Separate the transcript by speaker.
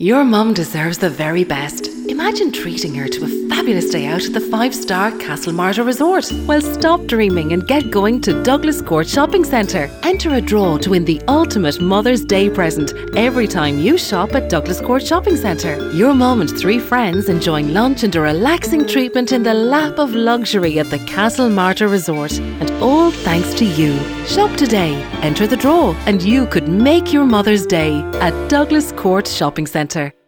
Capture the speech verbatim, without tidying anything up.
Speaker 1: Your mum deserves the very best. Imagine treating her to a fabulous day out at the five-star Castlemartyr Resort. Well, stop dreaming and get going to Douglas Court Shopping Centre. Enter a draw to win the ultimate Mother's Day present every time you shop at Douglas Court Shopping Centre. Your mum and three friends enjoying lunch and a relaxing treatment in the lap of luxury at the Castlemartyr Resort. And all thanks to you. Shop today, enter the draw, and you could make your Mother's Day at Douglas Court Shopping Centre.